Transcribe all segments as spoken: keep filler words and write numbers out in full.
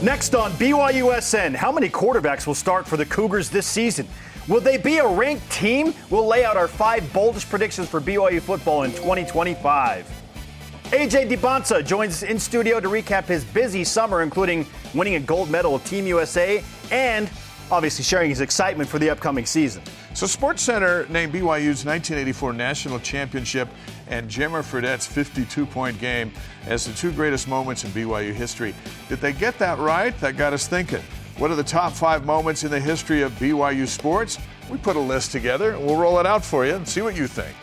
Next on B Y U S N, how many quarterbacks will start for the Cougars this season? Will they be a ranked team? We'll lay out our five boldest predictions for B Y U football in twenty twenty-five. A J DiBonsa joins us in studio to recap his busy summer, including winning a gold medal with Team U S A and obviously sharing his excitement for the upcoming season. So SportsCenter named B Y U's nineteen eighty-four National Championship and Jimmer Fredette's fifty-two point game as the two greatest moments in B Y U history. Did they get that right? That got us thinking. What are the top five moments in the history of B Y U sports? We put a list together, and we'll roll it out for you and see what you think.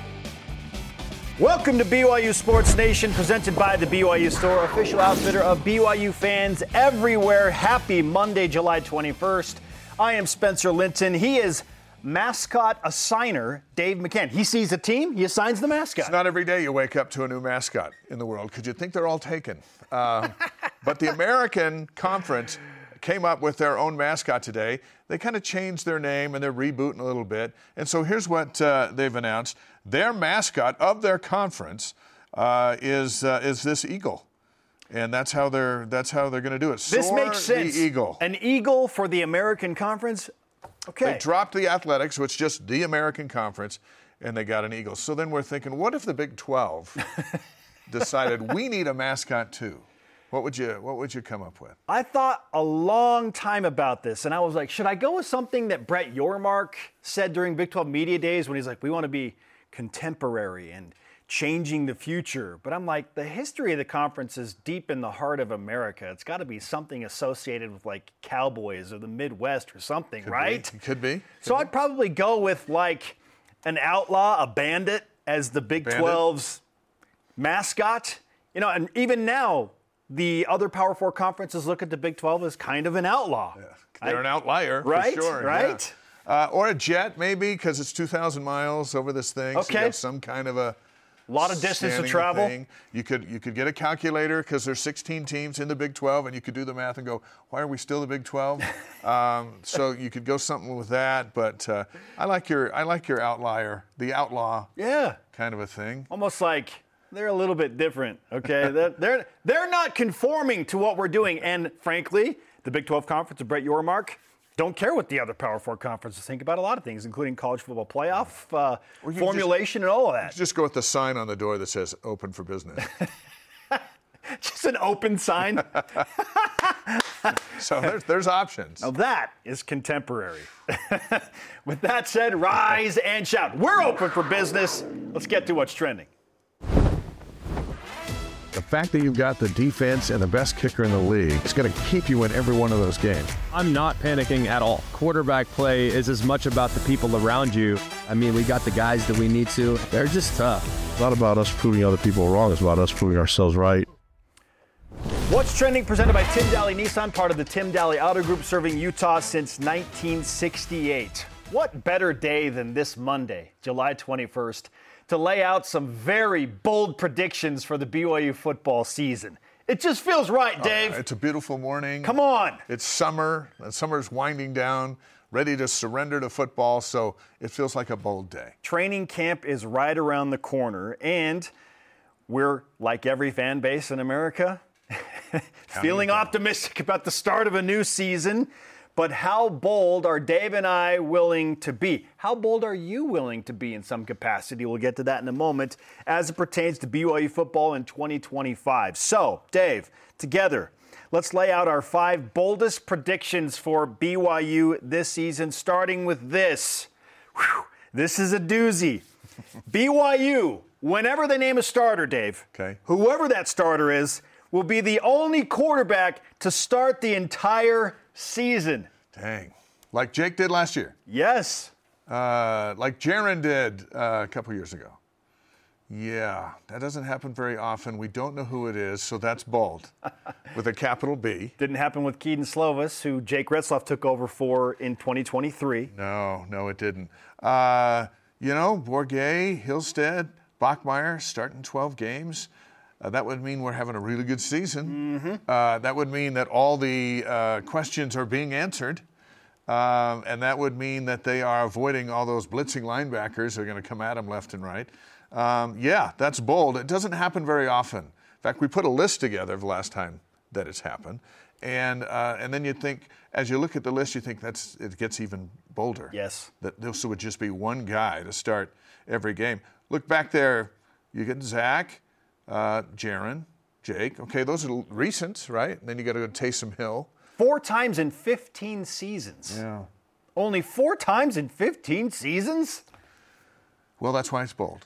Welcome to B Y U Sports Nation, presented by the B Y U Store, official outfitter of B Y U fans everywhere. Happy Monday, July twenty-first. I am Spencer Linton. He is mascot assigner Dave McCann. He sees a team, he assigns the mascot. It's not every day you wake up to a new mascot in the world because you'd think they're all taken. Uh, but the American Conference came up with their own mascot today. They kind of changed their name and they're rebooting a little bit. And so here's what uh, they've announced. Their mascot of their conference uh, is uh, is this eagle. And that's how they're that's how they're going to do it. This Soar makes sense. The eagle. An eagle for the American Conference? Okay. They dropped the athletics, so it's just the American Conference, and they got an eagle. So then we're thinking, what if the Big twelve decided we need a mascot too? What would you What would you come up with? I thought a long time about this, and I was like, should I go with something that Brett Yormark said during Big twelve Media Days when he's like, we want to be contemporary and changing the future? But I'm like, the history of the conference is deep in the heart of America. It's got to be something associated with like Cowboys or the Midwest or something, Could right? Be. Could be. Could so be. I'd probably go with like an outlaw, a bandit as the Big Bandit? twelve's mascot. You know, and even now, the other Power Four conferences look at the Big twelve as kind of an outlaw. Yeah. They're I, an outlier, right? For sure. Right? Yeah. Uh, or a jet, maybe, because it's two thousand miles over this thing. Okay. So you have some kind of a A lot of distance to travel. Thing. You could you could get a calculator because there's sixteen teams in the Big twelve, and you could do the math and go, why are we still the Big twelve? um, so you could go something with that. But uh, I like your I like your outlier, the outlaw. Yeah. Kind of a thing. Almost like they're a little bit different. Okay, they're, they're they're not conforming to what we're doing, and frankly, the Big twelve Conference of Brett Yormark don't care what the other Power Four conferences think about a lot of things, including college football playoff, uh, formulation, just, and all of that. Just go with the sign on the door that says "Open for Business." Just an open sign. So there's, there's options. Now that is contemporary. With that said, rise and shout. We're open for business. Let's get to what's trending. The fact that you've got the defense and the best kicker in the league is going to keep you in every one of those games. I'm not panicking at all. Quarterback play is as much about the people around you. I mean, we got the guys that we need to. They're just tough. It's not about us proving other people wrong. It's about us proving ourselves right. What's Trending, presented by Tim Daly Nissan, part of the Tim Daly Auto Group, serving Utah since nineteen sixty-eight. What better day than this Monday, July twenty-first, to lay out some very bold predictions for the B Y U football season. It just feels right, Dave. Uh, it's a beautiful morning. Come on. It's summer, and summer's winding down, ready to surrender to football, so it feels like a bold day. Training camp is right around the corner, and we're, like every fan base in America, feeling optimistic about the start of a new season. But how bold are Dave and I willing to be? How bold are you willing to be in some capacity? We'll get to that in a moment as it pertains to B Y U football in twenty twenty-five. So, Dave, together, let's lay out our five boldest predictions for B Y U this season, starting with this. Whew, this is a doozy. B Y U, whenever they name a starter, Dave, okay, whoever that starter is, will be the only quarterback to start the entire season. Dang. Like Jake did last year. Yes. Uh, like Jaron did uh, a couple years ago. Yeah, that doesn't happen very often. We don't know who it is, so that's bold with a capital B. Didn't happen with Keaton Slovis, who Jake Retzloff took over for in twenty twenty-three. No, no, it didn't. Uh, you know, Bourguet, Hillstead, Bachmeier starting twelve games. Uh, that would mean we're having a really good season. Mm-hmm. Uh, that would mean that all the uh, questions are being answered. Um, and that would mean that they are avoiding all those blitzing linebackers who are going to come at them left and right. Um, yeah, that's bold. It doesn't happen very often. In fact, we put a list together of the last time that it's happened. And uh, and then you think, as you look at the list, you think that's it gets even bolder. Yes. That this would just be one guy to start every game. Look back there, you get Zach, uh, Jaron, Jake. Okay, those are recent, right? And then you got to go to Taysom Hill. Four times in fifteen seasons. Yeah. Only four times in fifteen seasons? Well, that's why it's bold.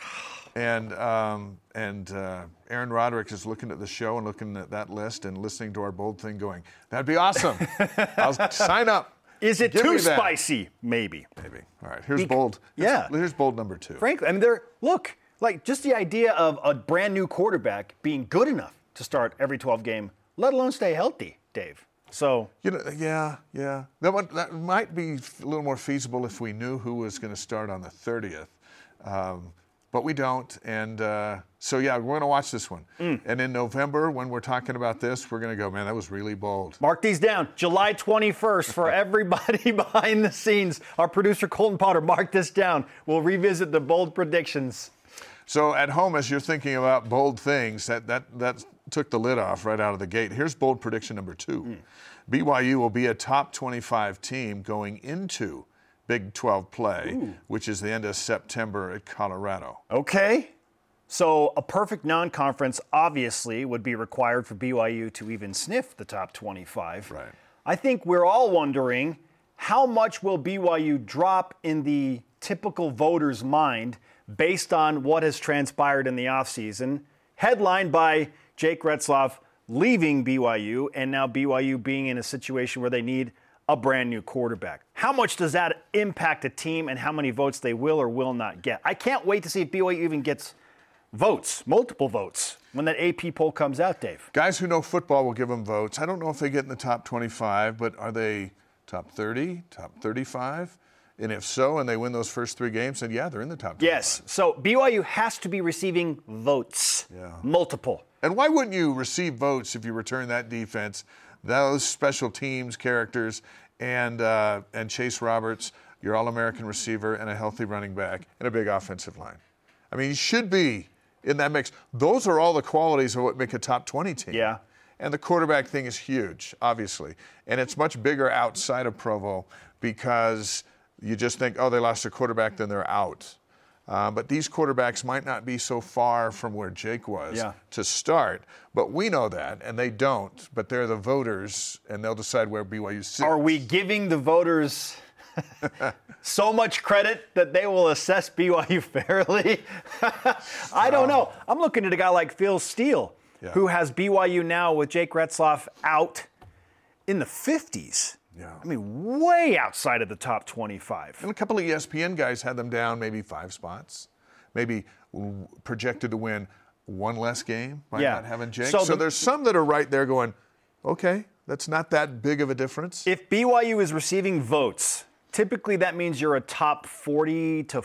And um, and uh, Aaron Roderick is looking at the show and looking at that list and listening to our bold thing going, that'd be awesome. I'll sign up. Is it Give too me that. spicy? Maybe. Maybe. All right, here's Bec- bold. Here's, yeah. Here's bold number two. Frankly, I mean, they're, look, like just the idea of a brand new quarterback being good enough to start every twelve game, let alone stay healthy, Dave. So, You know, yeah, yeah. That, one, that might be a little more feasible if we knew who was going to start on the thirtieth. Um, but we don't. And uh, so, yeah, we're going to watch this one. Mm. And in November, when we're talking about this, we're going to go, man, that was really bold. mark these down. July twenty-first for everybody behind the scenes. Our producer, Colton Potter, mark this down. We'll revisit the bold predictions. So at home, as you're thinking about bold things, that, that, that took the lid off right out of the gate. Here's bold prediction number two. Mm. B Y U will be a top twenty-five team going into Big twelve play, Ooh. which is the end of September at Colorado. Okay. So a perfect non-conference obviously would be required for B Y U to even sniff the top twenty-five. Right. I think we're all wondering how much will B Y U drop in the typical voter's mind based on what has transpired in the offseason, headlined by Jake Retzlaff leaving B Y U and now B Y U being in a situation where they need a brand new quarterback. How much does that impact a team and how many votes they will or will not get? I can't wait to see if B Y U even gets votes, multiple votes, when that A P poll comes out, Dave. Guys who know football will give them votes. I don't know if they get in the top twenty-five, but are they top thirty, top thirty-five? And if so, and they win those first three games, then yeah, they're in the top twenty-five. Yes. So B Y U has to be receiving votes. Yeah. Multiple. And why wouldn't you receive votes if you return that defense, those special teams characters, and uh, and Chase Roberts, your All-American receiver, and a healthy running back, and a big offensive line? I mean, you should be in that mix. Those are all the qualities of what make a top twenty team. Yeah. And the quarterback thing is huge, obviously. And it's much bigger outside of Provo because you just think, oh, they lost their quarterback, then they're out. Uh, but these quarterbacks might not be so far from where Jake was yeah. to start. But we know that, and they don't. But they're the voters, and they'll decide where B Y U sits. Are we giving the voters so much credit that they will assess B Y U fairly? I don't know. I'm looking at a guy like Phil Steele, yeah. who has B Y U now with Jake Retzlaff out in the fifties. Yeah. I mean, way outside of the top twenty-five. And a couple of E S P N guys had them down maybe five spots, maybe projected to win one less game by yeah. not having Jake. So, so the, there's some that are right there going, okay, that's not that big of a difference. If B Y U is receiving votes, typically that means you're a top forty to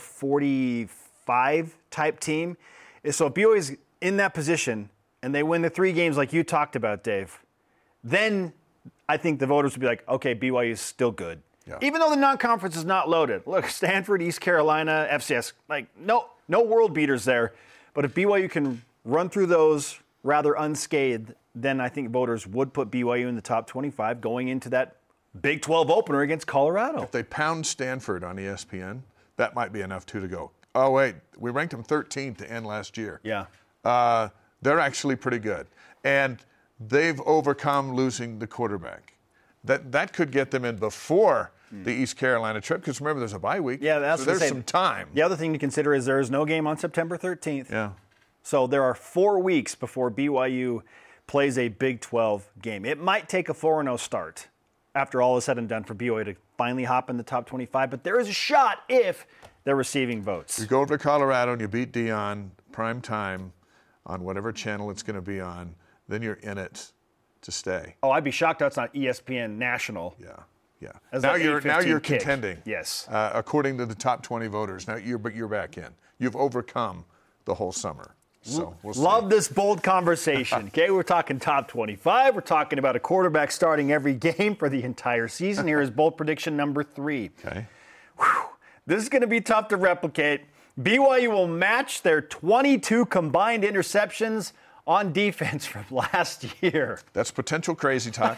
forty-five type team. So if B Y U is in that position and they win the three games like you talked about, Dave, then I think the voters would be like, okay, B Y U is still good. Yeah. Even though the non-conference is not loaded. Look, Stanford, East Carolina, F C S, like no, no world beaters there. But if B Y U can run through those rather unscathed, then I think voters would put B Y U in the top twenty-five going into that Big twelve opener against Colorado. If they pound Stanford on E S P N, that might be enough, too, to go, oh, wait, we ranked them thirteenth to end last year. Yeah. Uh, they're actually pretty good. And they've overcome losing the quarterback. That that could get them in before mm. the East Carolina trip, because remember, there's a bye week. Yeah, that's so there's say, some time. The other thing to consider is there is no game on September thirteenth. Yeah. So there are four weeks before B Y U plays a Big twelve game. It might take a four and oh start after all is said and done for B Y U to finally hop in the top twenty-five, but there is a shot if they're receiving votes. You go over to Colorado and you beat Deion prime time on whatever channel it's going to be on, then you're in it to stay. Oh, I'd be shocked that's not E S P N National. Yeah, yeah. As now like you're now you're kick. contending. Yes. Uh, according to the top twenty voters. Now you're but you're back in. You've overcome the whole summer. So we'll see. Love this bold conversation. Okay, we're talking top twenty-five. We're talking about a quarterback starting every game for the entire season. Here is bold prediction number three. Okay. Whew. This is going to be tough to replicate. B Y U will match their twenty-two combined interceptions on defense from last year. That's potential crazy talk,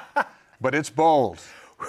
but it's bold.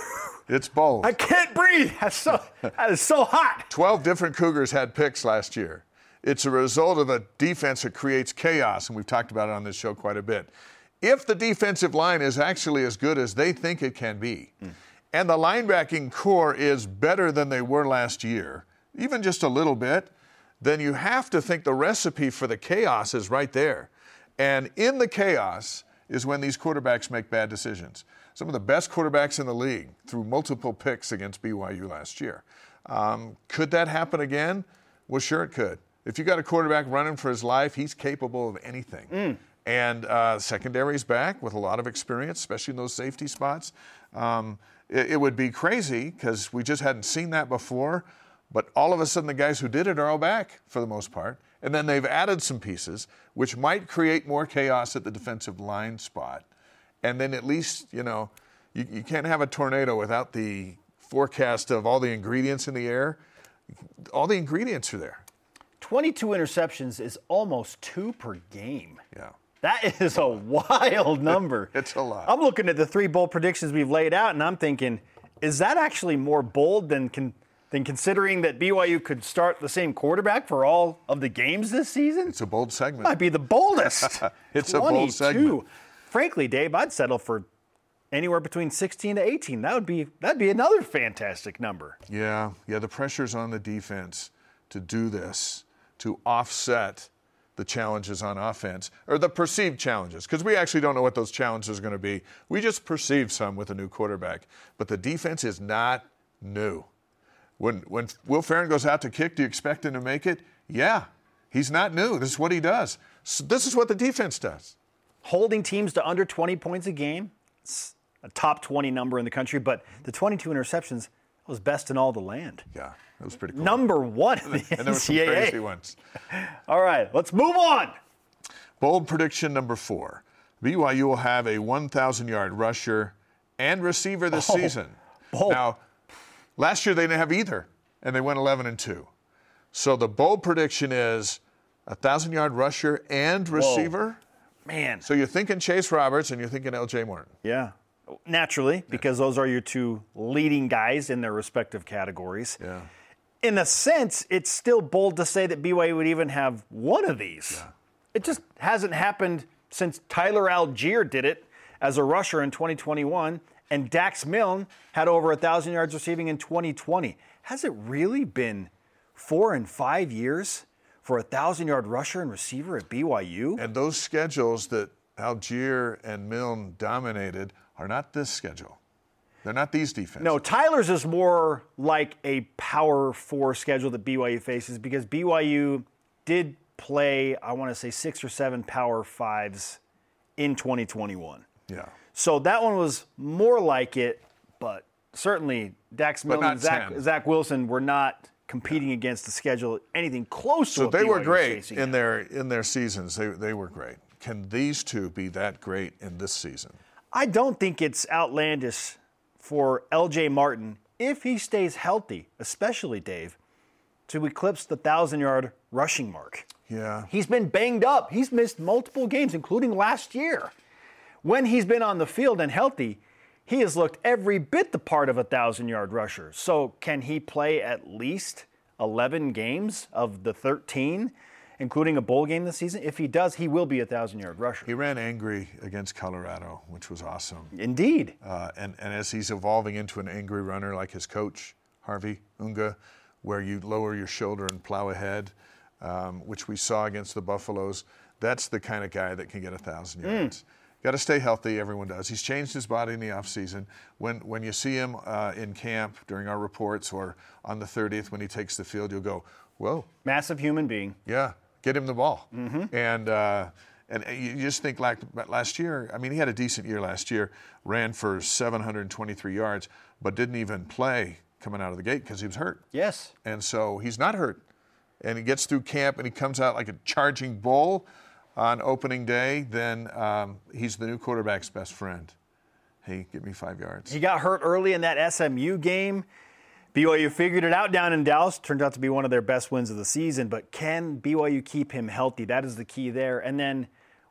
It's bold. I can't breathe. That's so, that is so hot. twelve different Cougars had picks last year. It's a result of a defense that creates chaos, and we've talked about it on this show quite a bit. If the defensive line is actually as good as they think it can be, mm. and the linebacking core is better than they were last year, even just a little bit, then you have to think the recipe for the chaos is right there. And in the chaos is when these quarterbacks make bad decisions. Some of the best quarterbacks in the league threw multiple picks against B Y U last year. Um, could that happen again? Well, sure it could. If you got a quarterback running for his life, he's capable of anything. Mm. And uh, secondary's back with a lot of experience, especially in those safety spots. Um, it, it would be crazy because we just hadn't seen that before. But all of a sudden, the guys who did it are all back for the most part. And then they've added some pieces, which might create more chaos at the defensive line spot. And then at least, you know, you, you can't have a tornado without the forecast of all the ingredients in the air. All the ingredients are there. twenty-two interceptions is almost two per game. Yeah. That is a wild number. It's a lot. I'm looking at the three bold predictions we've laid out, and I'm thinking, is that actually more bold than con- than considering that B Y U could start the same quarterback for all of the games this season? It's a bold segment. Might be the boldest. It's a bold segment. Frankly, Dave, I'd settle for anywhere between sixteen to eighteen. That would be that'd be another fantastic number. Yeah, yeah. The pressure's on the defense to do this, to offset the challenges on offense, or the perceived challenges, because we actually don't know what those challenges are going to be. We just perceive some with a new quarterback. But the defense is not new. When when Will Ferrin goes out to kick, do you expect him to make it? Yeah. He's not new. This is what he does. So this is what the defense does. Holding teams to under twenty points a game. It's a top twenty number in the country, but the twenty-two interceptions was best in all the land. Yeah, that was pretty cool. Number one in the and there were some N C double A. crazy ones. All right, let's move on. Bold prediction number four. B Y U will have a one thousand yard rusher and receiver this oh, season. Bold. Now, last year they didn't have either, and they went eleven and two. So the bold prediction is a one thousand yard rusher and receiver. Whoa. Man. So you're thinking Chase Roberts and you're thinking L J Morton. Yeah. Naturally, because those are your two leading guys in their respective categories. Yeah. In a sense, it's still bold to say that B Y U would even have one of these. Yeah. It just hasn't happened since Tyler Algier did it as a rusher in twenty twenty-one, and Dax Milne had over one thousand yards receiving in twenty twenty. Has it really been four and five years for a one thousand yard rusher and receiver at B Y U? And those schedules that Algier and Milne dominated are not this schedule. They're not these defenses. No, Tyler's is more like a power four schedule that B Y U faces because B Y U did play, I want to say, six or seven power fives in twenty twenty-one. Yeah. So that one was more like it, but certainly Dax Milne and Zach, Zach Wilson were not competing yeah. against the schedule anything close so to what they B Y U were great facing in now. their in their seasons. They they were great. Can these two be that great in this season? I don't think it's outlandish for L J Martin, if he stays healthy, especially Dave, to eclipse the one thousand yard rushing mark. Yeah. He's been banged up. He's missed multiple games, including last year. When he's been on the field and healthy, he has looked every bit the part of a one thousand yard rusher. So can he play at least eleven games of the thirteen, including a bowl game this season? If he does, he will be a one thousand yard rusher. He ran angry against Colorado, which was awesome. Indeed. Uh, and, and as he's evolving into an angry runner like his coach, Harvey Unga, where you lower your shoulder and plow ahead, um, which we saw against the Buffaloes, that's the kind of guy that can get one thousand yards. Mm. Got to stay healthy, everyone does. He's changed his body in the offseason. When when you see him uh, in camp during our reports or on the thirtieth when he takes the field, you'll go, whoa. Massive human being. Yeah, get him the ball. Mm-hmm. And uh, and you just think like last year, I mean, he had a decent year last year, ran for seven hundred twenty-three yards, but didn't even play coming out of the gate because he was hurt. Yes. And so he's not hurt. And he gets through camp and he comes out like a charging bull on opening day, then um, he's the new quarterback's best friend. Hey, give me five yards. He got hurt early in that S M U game. B Y U figured it out down in Dallas. Turned out to be one of their best wins of the season. But can B Y U keep him healthy? That is the key there. And then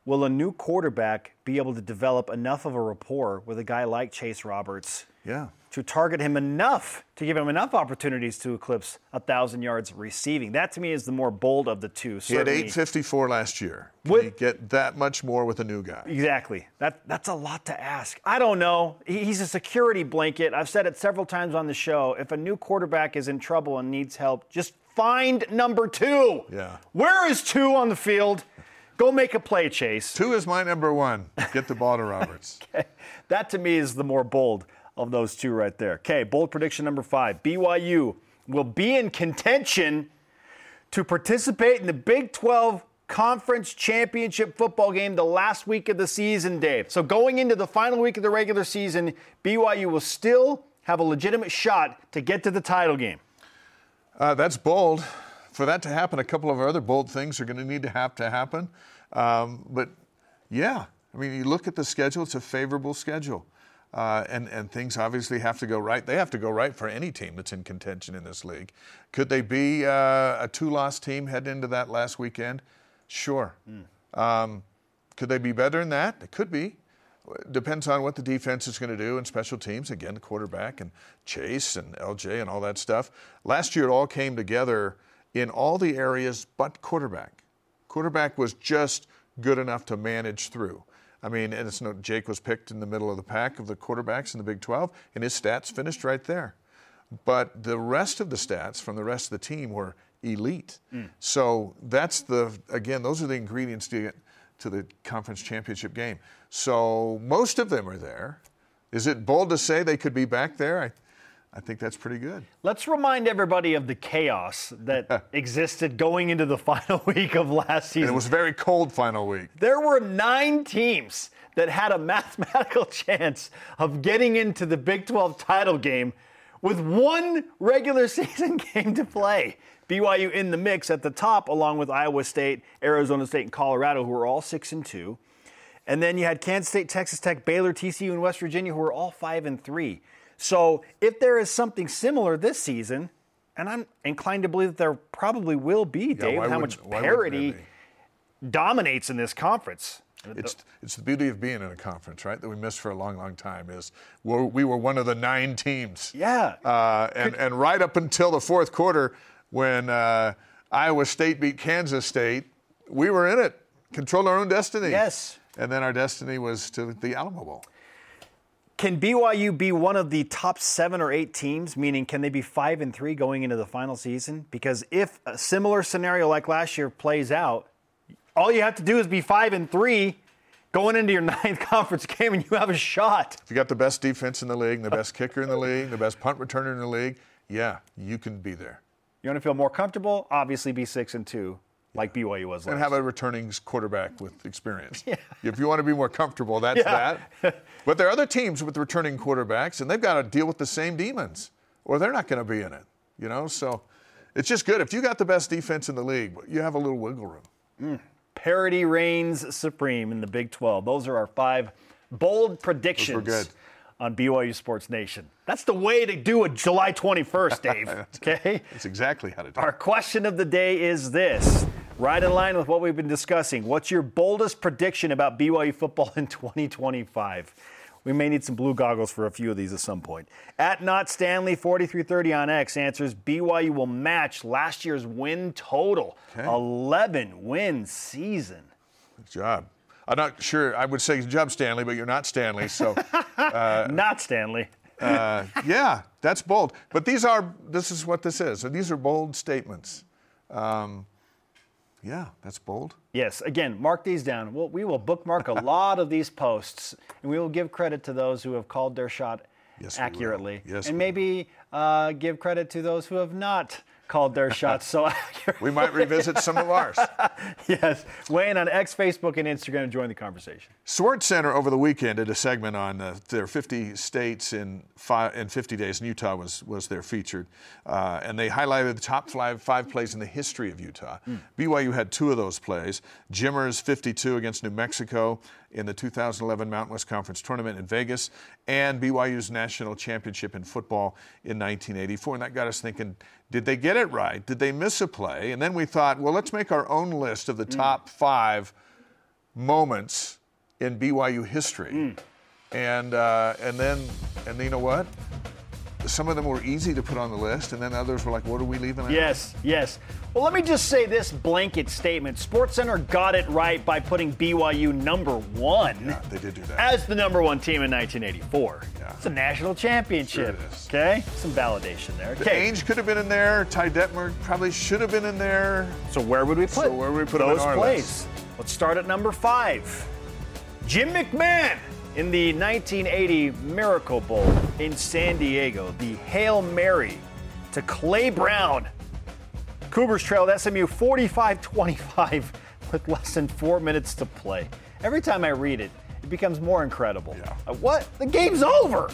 will a new quarterback be able to develop enough of a rapport with a guy like Chase Roberts Yeah. to target him enough, to give him enough opportunities to eclipse one thousand yards receiving? That, to me, is the more bold of the two. He had eight fifty-four last year. Can With- he get that much more with a new guy? Exactly. That That's a lot to ask. I don't know. He- He's a security blanket. I've said it several times on the show. If a new quarterback is in trouble and needs help, just find number two. Yeah. Where is two on the field? Go make a play, Chase. Two is my number one. Get the ball to Roberts. That, to me, is the more bold of those two right there. Okay, bold prediction number five. B Y U will be in contention to participate in the Big twelve Conference Championship football game the last week of the season, Dave. So going into the final week of the regular season, B Y U will still have a legitimate shot to get to the title game. Uh, that's bold. For that to happen, a couple of other bold things are going to need to have to happen. Um, but, yeah, I mean, you look at the schedule, it's a favorable schedule. Uh, and, and things obviously have to go right. They have to go right for any team that's in contention in this league. Could they be uh, a two-loss team heading into that last weekend? Sure. Mm. Um, could they be better than that? It could be. Depends on what the defense is going to do and special teams. Again, the quarterback and Chase and L J and all that stuff. Last year it all came together in all the areas but quarterback. Quarterback was just good enough to manage through. I mean, and it's no, Jake was picked in the middle of the pack of the quarterbacks in the Big twelve, and his stats finished right there. But the rest of the stats from the rest of the team were elite. Mm. So that's the, again, those are the ingredients to get to the conference championship game. So most of them are there. Is it bold to say they could be back there? I, I think that's pretty good. Let's remind everybody of the chaos that existed going into the final week of last season. And it was a very cold final week. There were nine teams that had a mathematical chance of getting into the Big twelve title game with one regular season game to play. B Y U in the mix at the top, along with Iowa State, Arizona State, and Colorado, who were all six and two. And then you had Kansas State, Texas Tech, Baylor, T C U, and West Virginia, who were all five and three. So if there is something similar this season, and I'm inclined to believe that there probably will be, Dave, yeah, how much why parity dominates in this conference. It's it's the beauty of being in a conference, right, that we missed for a long, long time is we're, we were one of the nine teams. Yeah. Uh, and, Could, and right up until the fourth quarter when uh, Iowa State beat Kansas State, we were in it, controlled our own destiny. Yes. And then our destiny was to the Alamo Bowl. Can B Y U be one of the top seven or eight teams, meaning can they be five and three going into the final season? Because if a similar scenario like last year plays out, all you have to do is be five and three going into your ninth conference game, and you have a shot. If you got the best defense in the league, the best kicker in the league, the best punt returner in the league, yeah, you can be there. You want to feel more comfortable? Obviously, be six and two, like B Y U was last. And have a returning quarterback with experience. Yeah. If you want to be more comfortable, that's yeah. that. But there are other teams with returning quarterbacks, and they've got to deal with the same demons, or they're not going to be in it. You know, so it's just good. If you got the best defense in the league, you have a little wiggle room. Mm. Parity reigns supreme in the Big twelve. Those are our five bold predictions good. on B Y U Sports Nation. That's the way to do it July twenty-first, Dave. Okay? That's exactly how to do it. Our question of the day is this. Right in line with what we've been discussing. What's your boldest prediction about B Y U football in twenty twenty-five? We may need some blue goggles for a few of these at some point. At Not Stanley forty-three thirty on X answers B Y U will match last year's win total. Okay. eleven win season. Good job. I'm not sure. I would say good job, Stanley, but you're not Stanley. So, uh, not Stanley. uh, yeah, that's bold. But these are. This is what this is. So these are bold statements. Um, yeah, that's bold. Yes. Again, mark these down. We'll, we will bookmark a lot of these posts, and we will give credit to those who have called their shot yes, accurately. Yes, and maybe uh, give credit to those who have not called their shots so accurately. We might revisit some of ours. Yes. Weigh in on X, Facebook, and Instagram and join the conversation. Swart Center over the weekend did a segment on uh, their fifty states in five, in fifty days, and Utah was was there featured. Uh, and they highlighted the top five, five plays in the history of Utah. Mm. B Y U had two of those plays. Jimmer's fifty-two against New Mexico in the two thousand eleven Mountain West Conference Tournament in Vegas, and B Y U's national championship in football in nineteen eighty-four. And that got us thinking, did they get it right? Did they miss a play? And then we thought, well, let's make our own list of the top five moments in B Y U history. Mm. And uh, and then, and you know what? Some of them were easy to put on the list, and then others were like, what are we leaving out? Yes, yes. Well, let me just say this blanket statement. SportsCenter got it right by putting B Y U number one. Yeah, they did do that. As the number one team in nineteen eighty-four. Yeah. It's a national championship. Sure it is. Okay? Some validation there. The Okay. Ainge could have been in there. Ty Detmer probably should have been in there. So where would we put So where would we put them in those our plays? list? Let's start at number five. Jim McMahon in the nineteen eighty Miracle Bowl in San Diego. The Hail Mary to Clay Brown. Cougars trailed S M U forty-five twenty-five with less than four minutes to play. Every time I read it, it becomes more incredible. Yeah. Uh, What? The game's over.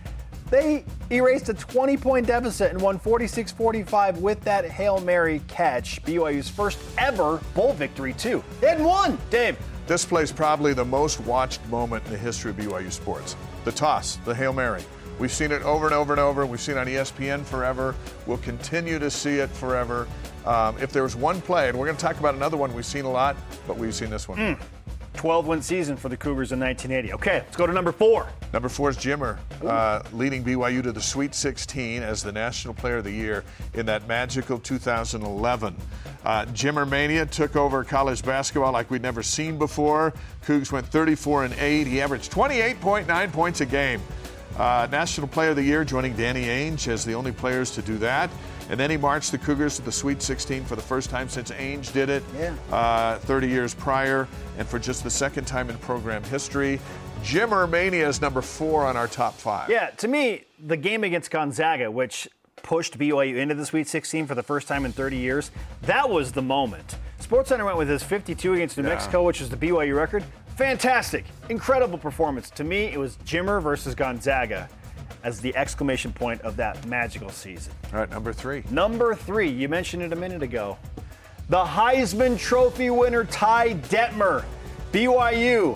They erased a twenty-point deficit and won forty-six forty-five with that Hail Mary catch. B Y U's first ever bowl victory, too. They hadn't won, Dave. This plays probably the most watched moment in the history of B Y U sports. The toss, the Hail Mary. We've seen it over and over and over. We've seen it on E S P N forever. We'll continue to see it forever. Um, if there was one play, and we're going to talk about another one we've seen a lot, but we've seen this one. Mm. twelve-win season for the Cougars in nineteen eighty. Okay, let's go to number four. Number four is Jimmer, uh, leading B Y U to the Sweet sixteen as the National Player of the Year in that magical two thousand eleven. Uh, Jimmer Mania took over college basketball like we'd never seen before. Cougs went thirty-four and eight. He averaged twenty-eight point nine points a game. Uh, National Player of the Year, joining Danny Ainge as the only players to do that. And then he marched the Cougars to the Sweet sixteen for the first time since Ainge did it Yeah. uh, thirty years prior, and for just the second time in program history. Jimmer Mania is number four on our top five. Yeah, to me, the game against Gonzaga, which pushed B Y U into the Sweet sixteen for the first time in thirty years, that was the moment. SportsCenter went with his fifty-two against New Yeah. Mexico, which is the B Y U record. Fantastic, incredible performance. To me, it was Jimmer versus Gonzaga as the exclamation point of that magical season. All right, number three. Number three, you mentioned it a minute ago. The Heisman Trophy winner, Ty Detmer. B Y U,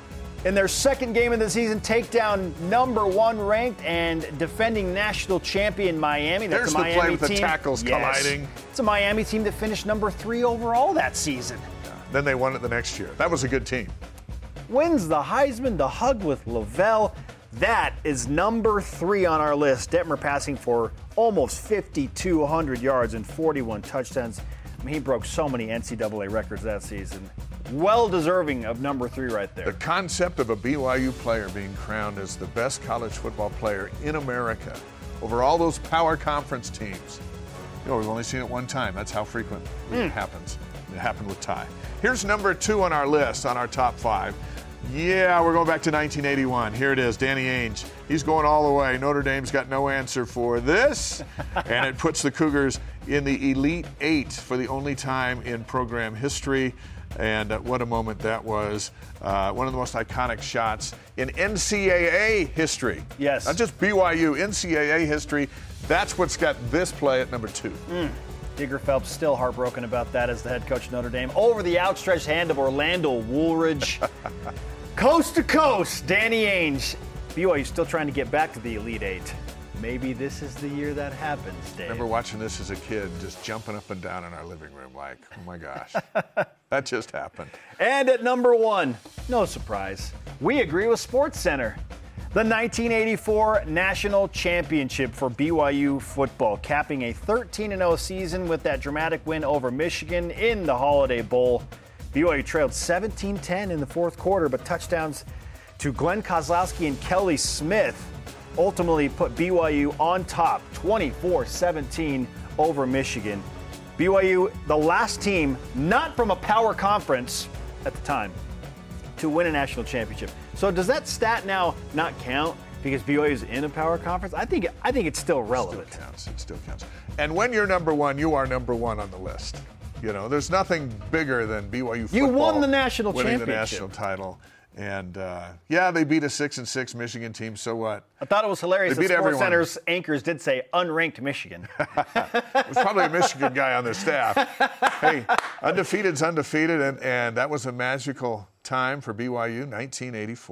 in their second game of the season, take down number one ranked and defending national champion Miami. That's There's a the Miami play with the team. tackles Yes. colliding. It's a Miami team that finished number three overall that season. Then they won it the next year. That was a good team. Wins the Heisman, the hug with Lavelle. That is number three on our list. Detmer passing for almost fifty-two hundred yards and forty-one touchdowns. I mean, he broke so many N C double A records that season. Well deserving of number three right there. The concept of a B Y U player being crowned as the best college football player in America over all those power conference teams. You know, we've only seen it one time. That's how frequent it happens. It happened with Ty. Here's number two on our list, on our top five. Yeah, we're going back to nineteen eighty-one. Here it is, Danny Ainge. He's going all the way. Notre Dame's got no answer for this. And it puts the Cougars in the Elite Eight for the only time in program history. And uh, what a moment that was. Uh, one of the most iconic shots in N C double A history. Yes. Not just B Y U, N C double A history. That's what's got this play at number two. Mm. Digger Phelps still heartbroken about that as the head coach of Notre Dame. Over the outstretched hand of Orlando Woolridge. Coast to coast, Danny Ainge. B Y U still trying to get back to the Elite Eight. Maybe this is the year that happens, Dave. I remember watching this as a kid, just jumping up and down in our living room like, oh my gosh, that just happened. And at number one, no surprise, we agree with SportsCenter. The nineteen eighty-four National Championship for B Y U football, capping a thirteen and oh season with that dramatic win over Michigan in the Holiday Bowl. B Y U trailed seventeen ten in the fourth quarter, but touchdowns to Glenn Kozlowski and Kelly Smith ultimately put B Y U on top, twenty-four seventeen over Michigan. B Y U, the last team not from a power conference at the time to win a national championship. So does that stat now not count because B Y U is in a power conference? I think I think it's still relevant. It still counts. It still counts. And when you're number one, you are number one on the list. You know, there's nothing bigger than B Y U football. You won the national winning championship. the national title. And, uh, yeah, they beat a six and six Michigan team, so what? I thought it was hilarious They that beat everyone. SportsCenter's anchors did say unranked Michigan. It was probably a Michigan guy on their staff. Hey, undefeated's undefeated, and, and that was a magical time for B Y U, nineteen eighty-four.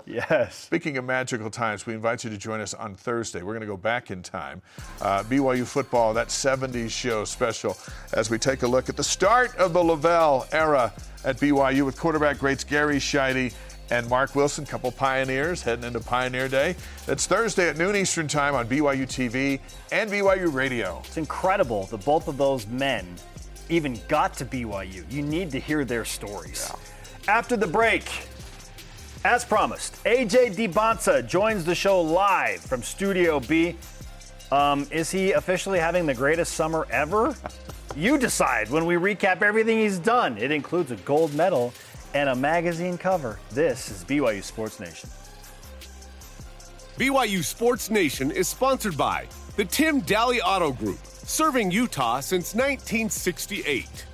Yes. Speaking of magical times, we invite you to join us on Thursday. We're going to go back in time. Uh, B Y U football, that seventies show special, as we take a look at the start of the Lavelle era at B Y U with quarterback greats Gary Sheide and Mark Wilson, couple pioneers heading into Pioneer Day. That's Thursday at noon Eastern time on B Y U T V and B Y U Radio. It's incredible that both of those men even got to B Y U. You need to hear their stories. Yeah. After the break, as promised, A J DiBonsa joins the show live from Studio B. Um, is he officially having the greatest summer ever? You decide when we recap everything he's done. It includes a gold medal and a magazine cover. This is B Y U Sports Nation. B Y U Sports Nation is sponsored by the Tim Daly Auto Group, serving Utah since nineteen sixty-eight.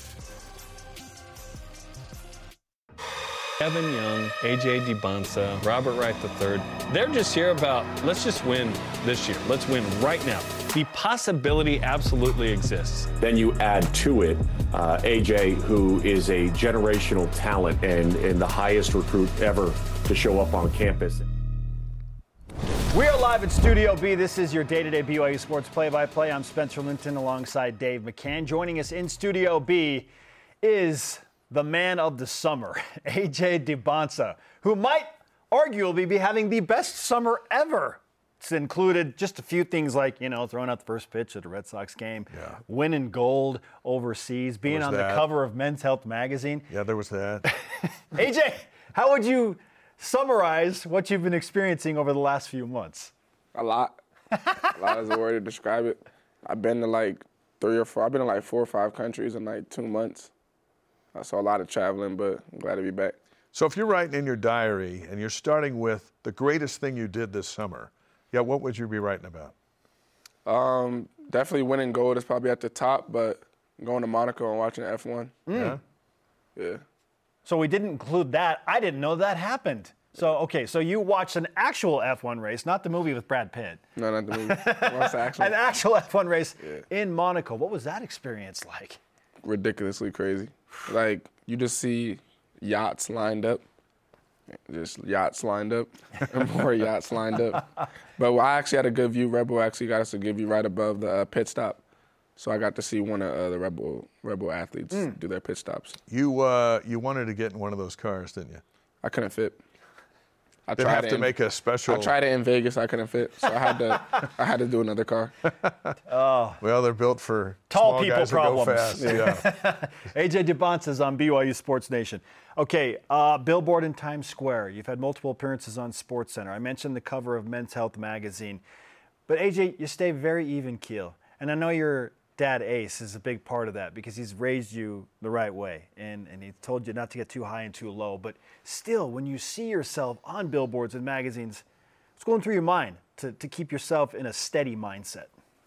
Evan Young, A J DiBonsa, Robert Wright the third, they're just here about, let's just win this year. Let's win right now. The possibility absolutely exists. Then you add to it uh, A J, who is a generational talent and, and the highest recruit ever to show up on campus. We are live at Studio B. This is your day-to-day B Y U Sports play-by-play. I'm Spencer Linton alongside Dave McCann. Joining us in Studio B is the man of the summer, A J DiBonsa, who might arguably be having the best summer ever. It's included just a few things like, you know, throwing out the first pitch at a Red Sox game, yeah. winning gold overseas, being on that. the cover of Men's Health magazine. Yeah, there was that. A J, how would you summarize what you've been experiencing over the last few months? A lot. A lot is the word to describe it. I've been to like three or four, I've been to like four or five countries in like two months. I saw a lot of traveling, but I'm glad to be back. So if you're writing in your diary and you're starting with the greatest thing you did this summer, yeah, what would you be writing about? Um, definitely winning gold is probably at the top, but going to Monaco and watching F one. Mm. Yeah. Yeah. So we didn't include that. I didn't know that happened. So, okay, so you watched an actual F one race, not the movie with Brad Pitt. No, not the movie. What's the actual? An actual F one race Yeah. in Monaco. What was that experience like? Ridiculously crazy. Like, you just see yachts lined up. Just yachts lined up. And more yachts lined up. But I actually had a good view. Red Bull actually got us a good view right above the uh, pit stop. So I got to see one of uh, the Red Bull, Red Bull athletes mm. do their pit stops. You uh, you wanted to get in one of those cars, didn't you? I couldn't fit. I Did tried have to in, make a special. I tried it in Vegas. I couldn't fit, so I had to. I had to do another car. Oh, well, they're built for tall small people guys problems. That go fast. Yeah. A J DiBonsa is on B Y U Sports Nation. Okay, uh, billboard in Times Square. You've had multiple appearances on SportsCenter. I mentioned the cover of Men's Health magazine, but A J, you stay very even keel, and I know your dad Ace is a big part of that because he's raised you the right way and, and he told you not to get too high and too low. But still, when you see yourself on billboards and magazines, what's going through your mind to, to keep yourself in a steady mindset?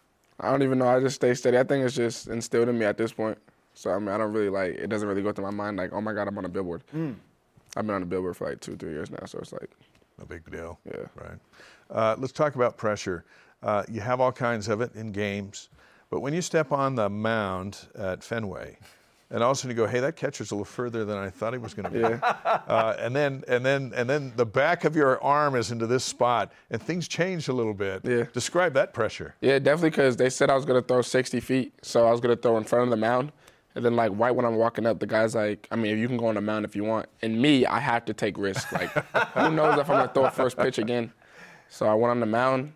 I don't even know. I just stay steady. I think it's just instilled in me at this point. So, I mean, I don't really like, it doesn't really go through my mind like, oh my God, I'm on a billboard. Mm. I've been on a billboard for like two, three years now. So it's like. No big deal. Yeah. Right. Uh, let's talk about pressure. Uh, you have all kinds of it in games. But when you step on the mound at Fenway, and all of a sudden you go, "Hey, that catcher's a little further than I thought he was going to be," yeah. uh, and then and then and then the back of your arm is into this spot, and things change a little bit. Yeah. Describe that pressure. Yeah, definitely, because they said I was going to throw sixty feet, so I was going to throw in front of the mound, and then like right when I'm walking up, the guy's like, "I mean, you can go on the mound if you want," and me, I have to take risks. Like, who knows if I'm going to throw a first pitch again? So I went on the mound,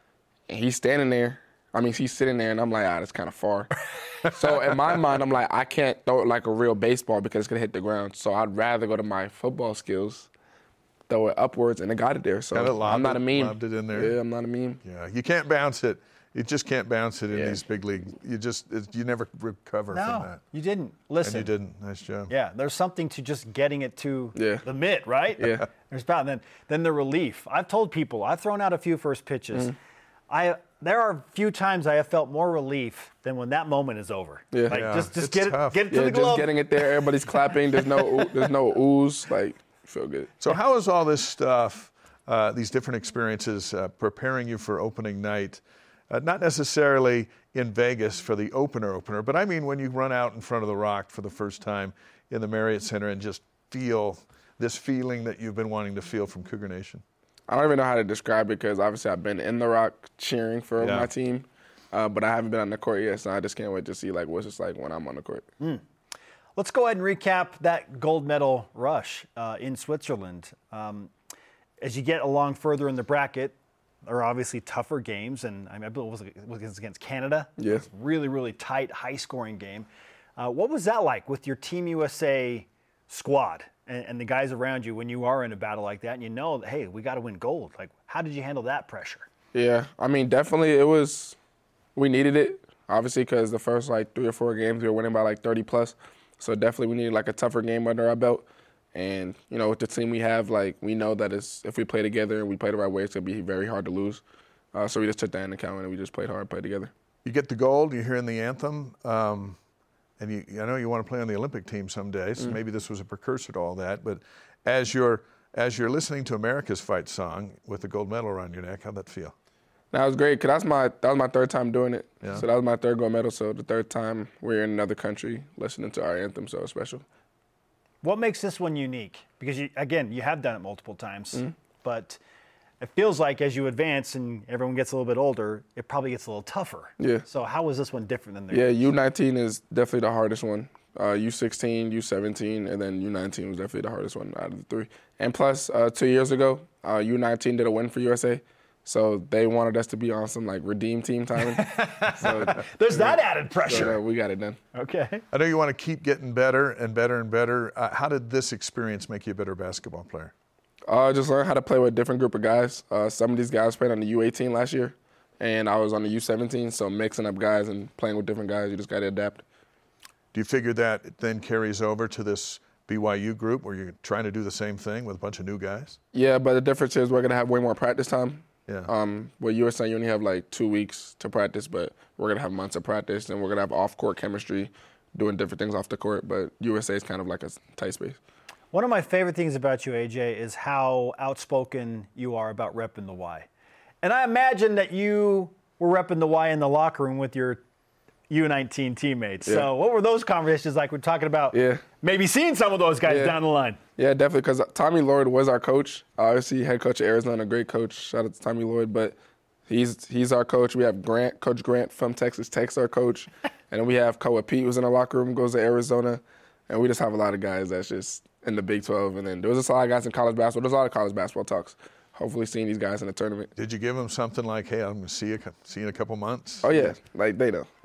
and he's standing there. I mean, he's sitting there, and I'm like, ah, that's kind of far. So in my mind, I'm like, I can't throw it like a real baseball because it's going to hit the ground. So I'd rather go to my football skills, throw it upwards, and it got it there. So Kinda lobbed I'm not it, a meme. lobbed it in there. Yeah, I'm not a meme. Yeah, you can't bounce it. You just can't bounce it in Yeah. these big leagues. You just, it, you never recover No, from that. you didn't. Listen. And you didn't. Nice job. Yeah, there's something to just getting it to Yeah. the mitt, right? Yeah. There's about then then the relief. I've told people, I've thrown out a few first pitches. Mm. I there are a few times I have felt more relief than when that moment is over. Yeah. Like Yeah, just just it's get tough. it get it to Yeah, the just glove. getting it there. Everybody's clapping. There's no there's no ooze. Like, feel good. So how is all this stuff, uh, these different experiences, uh, preparing you for opening night? Uh, not necessarily in Vegas for the opener opener, but I mean when you run out in front of the Rock for the first time in the Marriott Center and just feel this feeling that you've been wanting to feel from Cougar Nation? I don't even know how to describe it because obviously I've been in the Rock cheering for Yeah. my team, uh, but I haven't been on the court yet, so I just can't wait to see like what's it's like when I'm on the court. Mm. Let's go ahead and recap that gold medal rush uh, in Switzerland. Um, as you get along further in the bracket, there are obviously tougher games, and I, mean, I believe it was, it was against Canada. Yeah. It was a really, really tight, high-scoring game. Uh, what was that like with your Team U S A squad and, and the guys around you when you are in a battle like that and you know, that, hey, we got to win gold? Like, how did you handle that pressure? Yeah, I mean, definitely it was, we needed it, obviously, because the first, like, three or four games we were winning by, like, thirty plus. So definitely we needed, like, a tougher game under our belt. And, you know, with the team we have, like, we know that it's, if we play together and we play the right way, it's going to be very hard to lose. Uh, so we just took that into account and we just played hard, played together. You get the gold, you're hearing the anthem, um, and you, I know you want to play on the Olympic team someday, so Mm. maybe this was a precursor to all that. But as you're, as you're listening to America's Fight song with the gold medal around your neck, how'd that feel? That was great because that's my that was my third time doing it. Yeah. So that was my third gold medal. So the third time we're in another country listening to our anthem, so it's special. What makes this one unique? Because, you, again, you have done it multiple times, Mm-hmm. but it feels like as you advance and everyone gets a little bit older, it probably gets a little tougher. Yeah. So how was this one different than the Yeah, U nineteen is definitely the hardest one. Uh, U sixteen, U seventeen, and then U nineteen was definitely the hardest one out of the three. And plus, uh, two years ago, uh, U nineteen did a win for U S A. So they wanted us to be on some like redeem team timing. So There's that added pressure. So, uh, we got it done. Okay. I know you want to keep getting better and better and better. Uh, how did this experience make you a better basketball player? Uh, just learn how to play with a different group of guys. Uh, some of these guys played on the U eighteen last year, and I was on the U seventeen. So mixing up guys and playing with different guys, you just got to adapt. Do you figure that then carries over to this B Y U group where you're trying to do the same thing with a bunch of new guys? Yeah, but the difference is we're gonna have way more practice time. Yeah. Um, with U S A, you only have like two weeks to practice, but we're gonna have months of practice, and we're gonna have off-court chemistry, doing different things off the court. But U S A is kind of like a tight space. One of my favorite things about you, A J, is how outspoken you are about repping the Y. And I imagine that you were repping the Y in the locker room with your U nineteen teammates. Yeah. So what were those conversations like? We're talking about Yeah. maybe seeing some of those guys Yeah. down the line. Yeah, definitely, because Tommy Lloyd was our coach. Obviously, head coach of Arizona, great coach. Shout out to Tommy Lloyd, but he's he's our coach. We have Grant, Coach Grant from Texas Tech's our coach, and then we have Koa Pete, who's in the locker room, goes to Arizona, and we just have a lot of guys that's just in the Big twelve, and then there was just a lot of guys in college basketball. There's a lot of college basketball talks. Hopefully, seeing these guys in the tournament. Did you give them something like, "Hey, I'm going to see you, see you in a couple months"? Oh yeah, like they know.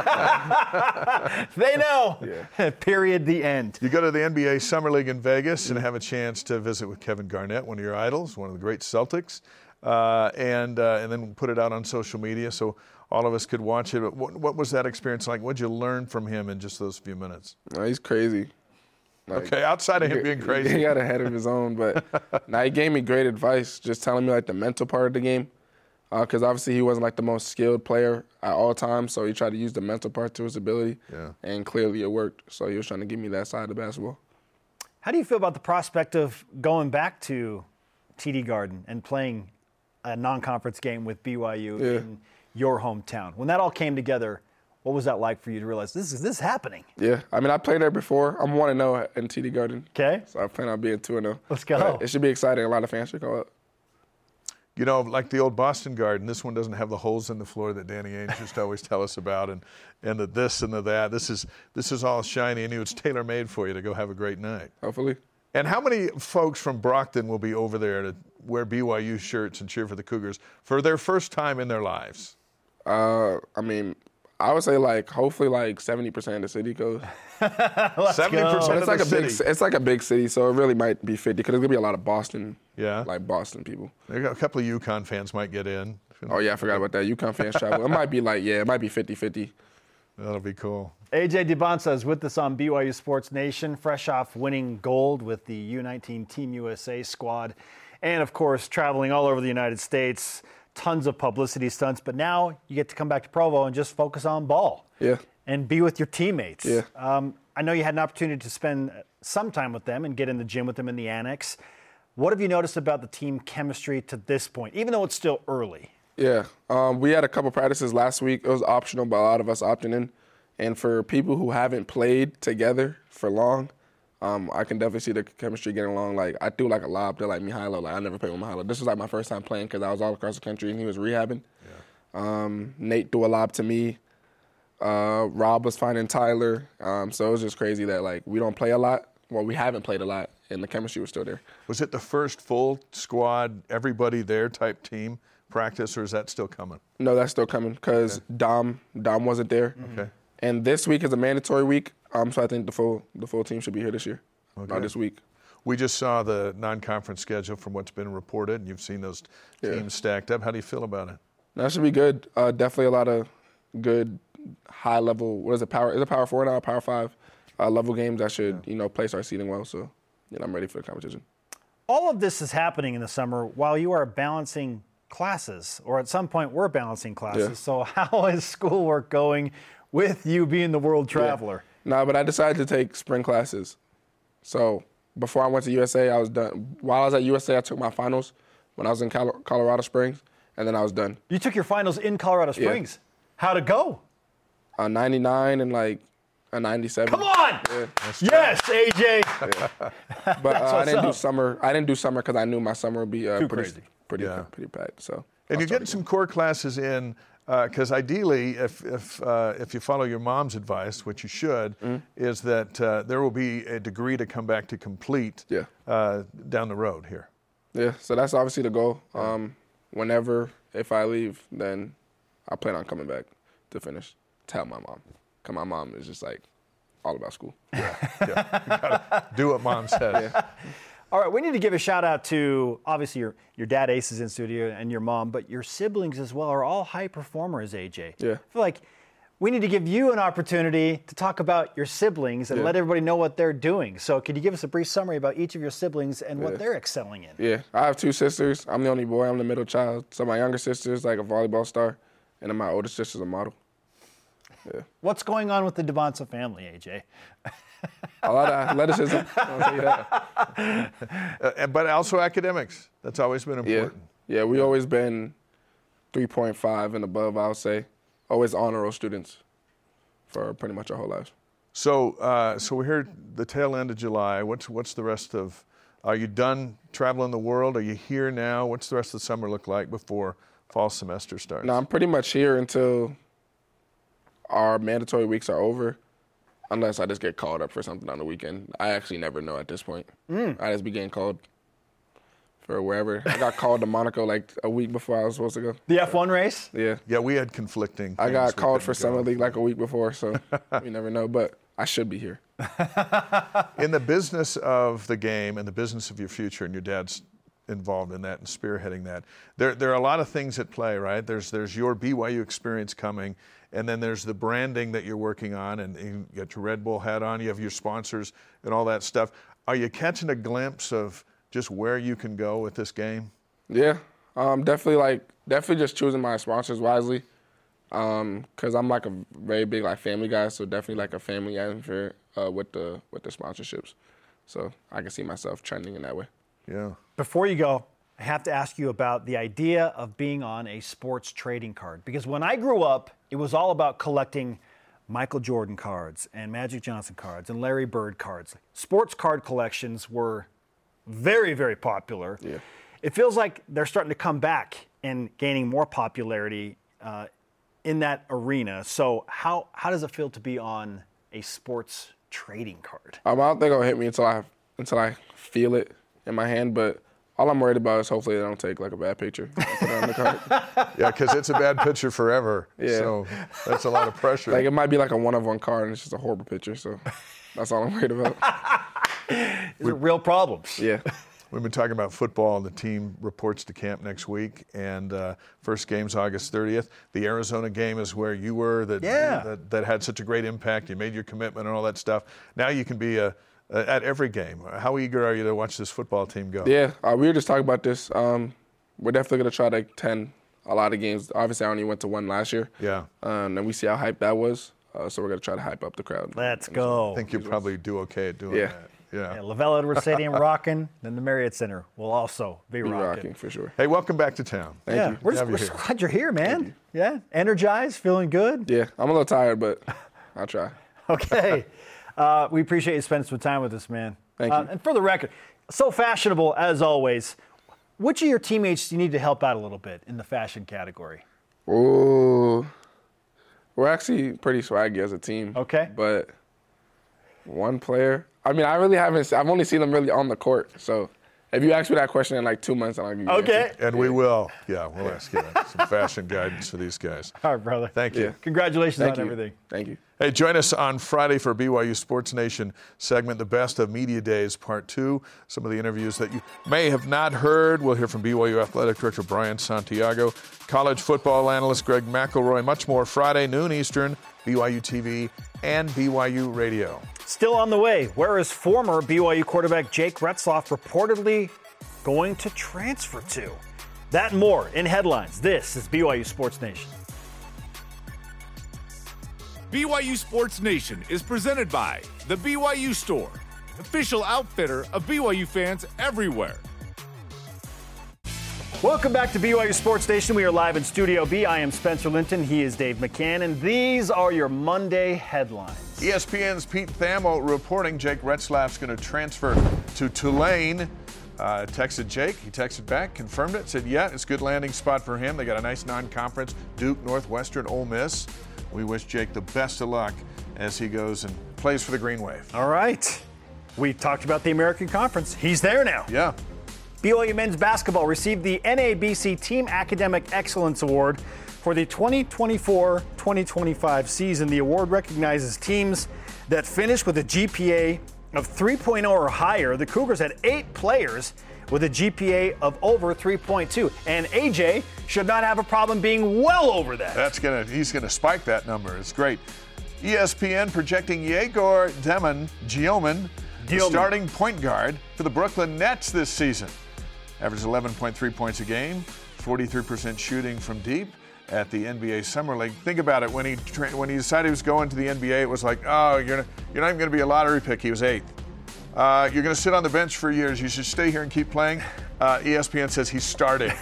They know. Yeah. Period. The end. You go to the N B A Summer League in Vegas and have a chance to visit with Kevin Garnett, one of your idols, one of the great Celtics, uh, and uh, and then put it out on social media so all of us could watch it. What, what was that experience like? What did you learn from him in just those few minutes? No, he's crazy. Like, Okay, outside of him being crazy. He got ahead of his own, but now he gave me great advice, just telling me like the mental part of the game. Because uh, obviously he wasn't like the most skilled player at all times, so he tried to use the mental part to his ability. Yeah. And clearly it worked. So he was trying to give me that side of basketball. How do you feel about the prospect of going back to T D Garden and playing a non-conference game with B Y U Yeah. in your hometown? When that all came together, what was that like for you to realize this is this is happening? Yeah, I mean I played there before. I'm one and zero in T D Garden. Okay. So I plan on being two and zero. Let's go. It should be exciting. A lot of fans should go up. You know, like the old Boston Garden, this one doesn't have the holes in the floor that Danny Ainge used to always tell us about, and, and the this and the that. This is this is all shiny and new. It's tailor-made for you to go have a great night. Hopefully. And how many folks from Brockton will be over there to wear B Y U shirts and cheer for the Cougars for their first time in their lives? Uh, I mean, I would say like hopefully like seventy percent of the city goes. seventy percent But of it's like the a city. big, it's like a big city, so it really might be fifty because there's gonna be a lot of Boston, Yeah. like Boston people. There got a couple of UConn fans might get in. Oh yeah, I forgot about that. UConn fans travel. It might be like yeah, it might be fifty-fifty. That'll be cool. A J DiBonsa is with us on B Y U Sports Nation, fresh off winning gold with the U nineteen Team U S A squad, and of course traveling all over the United States. Tons of publicity stunts, but now you get to come back to Provo and just focus on ball. Yeah. And be with your teammates. Yeah. Um, I know you had an opportunity to spend some time with them and get in the gym with them in the annex. What have you noticed about the team chemistry to this point, even though it's still early? Yeah, um, we had a couple practices last week. It was optional, but a lot of us opting in. And for people who haven't played together for long, Um, I can definitely see the chemistry getting along. Like, I threw like a lob to like Mihailo. Like, I never played with Mihailo. This was like my first time playing because I was all across the country and he was rehabbing. Yeah. Um, Nate threw a lob to me. Uh, Rob was finding Tyler. Um, so it was just crazy that like we don't play a lot. Well, we haven't played a lot, and the chemistry was still there. Was it the first full squad, everybody there type team practice, or is that still coming? No, that's still coming because okay. Dom Dom wasn't there. Okay. And this week is a mandatory week, um, so I think the full the full team should be here this year. Okay. Not this week. We just saw the non-conference schedule from what's been reported, and you've seen those teams yeah. stacked up. How do you feel about it? That should be good. Uh, definitely a lot of good high level. What is it? Power is it power four now? Or power five uh, level games that should yeah. you know place our seating well. So, you know, I'm ready for the competition. All of this is happening in the summer while you are balancing classes, or at some point we're balancing classes. Yeah. So how is schoolwork going with you being the world traveler? Yeah. No, but I decided to take spring classes. So before I went to U S A, I was done. While I was at U S A, I took my finals when I was in Col- Colorado Springs, and then I was done. You took your finals in Colorado Springs. Yeah. How'd it go? A ninety-nine and like a ninety-seven. Come on! Yeah. Yes, A J. Yeah. But uh, I didn't up. do summer. I didn't do summer because I knew my summer would be uh, Too pretty, crazy. pretty, yeah. pretty packed. So. And you're getting some core classes in, because uh, ideally, if if uh, if you follow your mom's advice, which you should, mm-hmm. is that uh, there will be a degree to come back to complete yeah. uh, down the road here. Yeah, so that's obviously the goal. Um, whenever, if I leave, then I plan on coming back to finish. Tell my mom. Because my mom is just like all about school. Yeah, yeah. You gotta do what mom says. Yeah. All right, we need to give a shout out to, obviously, your, your dad, Ace, is in studio, and your mom, but your siblings as well are all high performers, A J. Yeah. I feel like we need to give you an opportunity to talk about your siblings and yeah. let everybody know what they're doing. So could you give us a brief summary about each of your siblings and yeah. what they're excelling in? Yeah, I have two sisters. I'm the only boy. I'm the middle child. So my younger sister's like a volleyball star, and then my older sister's a model. Yeah. What's going on with the Dibonsa family, A J? A lot of athleticism, I'll tell you that. Uh, but also academics. That's always been important. Yeah, yeah we always been three point five and above, I would say. Always honor roll students for pretty much our whole lives. So, uh, so we're here the tail end of July. What's what's the rest of? Are you done traveling the world? Are you here now? What's the rest of the summer look like before fall semester starts? No, I'm pretty much here until our mandatory weeks are over. Unless I just get called up for something on the weekend. I actually never know at this point. Mm. I just be getting called for wherever. I got called to Monaco like a week before I was supposed to go. The F one race? Yeah. Yeah, we had conflicting. I got called for Summer League like a week before, so we never know. But I should be here. In the business of the game and the business of your future, and your dad's involved in that and spearheading that, there there are a lot of things at play, right? There's there's your B Y U experience coming. And then there's the branding that you're working on, and you got your Red Bull hat on, you have your sponsors and all that stuff. Are you catching a glimpse of just where you can go with this game? Yeah, um, definitely like definitely just choosing my sponsors wisely, um, cause I'm like a very big like family guy, so definitely like a family atmosphere uh, with the with the sponsorships. So I can see myself trending in that way. Yeah. Before you go, I have to ask you about the idea of being on a sports trading card. Because when I grew up, it was all about collecting Michael Jordan cards and Magic Johnson cards and Larry Bird cards. Sports card collections were very, very popular. Yeah. It feels like they're starting to come back and gaining more popularity uh, in that arena. So how, how does it feel to be on a sports trading card? Um, I don't think it'll hit me until I, until I feel it in my hand, but all I'm worried about is hopefully they don't take like a bad picture and put it on the card. Yeah, because it's a bad picture forever. Yeah. So that's a lot of pressure. Like it might be like a one of one card and it's just a horrible picture. So that's all I'm worried about. These are real problems. Yeah. We've been talking about football, and the team reports to camp next week. And uh, first game's August thirtieth. The Arizona game is where you were that, yeah. that that had such a great impact. You made your commitment and all that stuff. Now you can be a Uh, at every game. How eager are you to watch this football team go? Yeah, uh, we were just talking about this. Um, we're definitely going to try to attend a lot of games. Obviously, I only went to one last year. Yeah. Um, and we see how hyped that was. Uh, so we're going to try to hype up the crowd. Let's go. I think you'll probably do okay at doing yeah. that. Yeah. yeah. LaVell Edwards Stadium rocking, then the Marriott Center will also be, be rocking. rocking. For sure. Hey, welcome back to town. Thank yeah, you. We're, just, we're here. glad you're here, man. Yeah, energized, feeling good. Yeah, I'm a little tired, but I'll try. Okay. Uh, we appreciate you spending some time with us, man. Thank uh, you. And for the record, so fashionable as always. Which of your teammates do you need to help out a little bit in the fashion category? Ooh. We're actually pretty swaggy as a team. Okay. But one player, I mean, I really haven't, I've only seen them really on the court. So if you ask me that question in like two months, I'll give you the Okay. answer. And we will. Yeah, we'll ask you some fashion guidance for these guys. All right, brother. Thank you. Yeah. Congratulations Thank on you. everything. Thank you. Hey, join us on Friday for B Y U Sports Nation segment, The Best of Media Days, Part two. Some of the interviews that you may have not heard. We'll hear from B Y U Athletic Director Brian Santiago, college football analyst Greg McElroy, much more Friday, noon Eastern, B Y U T V and B Y U Radio. Still on the way, where is former B Y U quarterback Jake Retzloff reportedly going to transfer to? That and more in headlines. This is B Y U Sports Nation. B Y U Sports Nation is presented by The B Y U Store, official outfitter of B Y U fans everywhere. Welcome back to B Y U Sports Nation. We are live in Studio B. I am Spencer Linton. He is Dave McCann. And these are your Monday headlines. E S P N's Pete Thamel reporting Jake Retzlaff's going to transfer to Tulane. Uh, texted Jake. He texted back, confirmed it, said, yeah, it's a good landing spot for him. They got a nice non-conference, Duke, Northwestern, Ole Miss. We wish Jake the best of luck as he goes and plays for the Green Wave. All right. We talked about the American Conference. He's there now. Yeah. B Y U men's basketball received the N A B C Team Academic Excellence Award for the twenty twenty-four twenty twenty-five season. The award recognizes teams that finished with a G P A of three point oh or higher. The Cougars had eight players with a G P A of over three point two, and A J should not have a problem being well over that. That's gonna he's gonna spike that number. It's great. E S P N projecting Yegor Demon Gioman, the Gioman. starting point guard for the Brooklyn Nets this season. Averaged eleven point three points a game, forty-three percent shooting from deep at the N B A Summer League. Think about it. When he tra- when he decided he was going to the N B A, it was like, oh, you're not, you're not even going to be a lottery pick. He was eighth. Uh, you're going to sit on the bench for years. You should stay here and keep playing. Uh, E S P N says he's starting.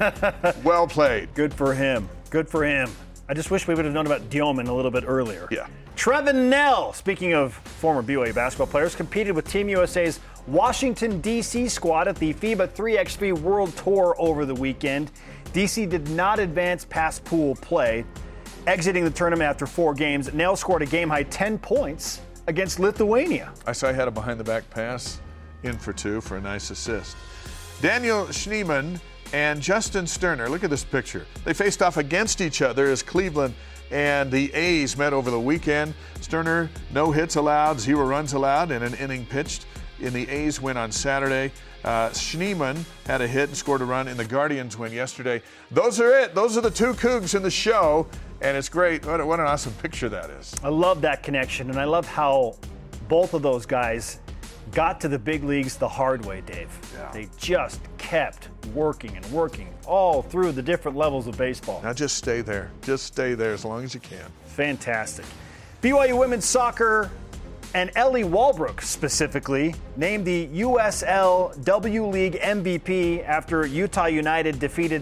Well played. Good for him. Good for him. I just wish we would have known about Dioman a little bit earlier. Yeah. Trevin Nell, speaking of former B Y U basketball players, competed with Team U S A's Washington, D C squad at the FIBA three by three World Tour over the weekend. D C did not advance past pool play, exiting the tournament after four games. Nell scored a game-high ten points against Lithuania. I saw he had a behind-the-back pass in for two for a nice assist. Daniel Schneemann and Justin Sterner, look at this picture. They faced off against each other as Cleveland and the A's met over the weekend. Sterner, no hits allowed, zero runs allowed in an inning pitched in the A's win on Saturday. Uh, Schneemann had a hit and scored a run in the Guardians win yesterday. Those are it. Those are the two Cougs in the show, and it's great. What, what an awesome picture that is. I love that connection, and I love how both of those guys got to the big leagues the hard way, Dave. Yeah. They just kept working and working all through the different levels of baseball. Now just stay there. Just stay there as long as you can. Fantastic. B Y U women's soccer and Ellie Walbrook specifically named the U S L W League M V P after Utah United defeated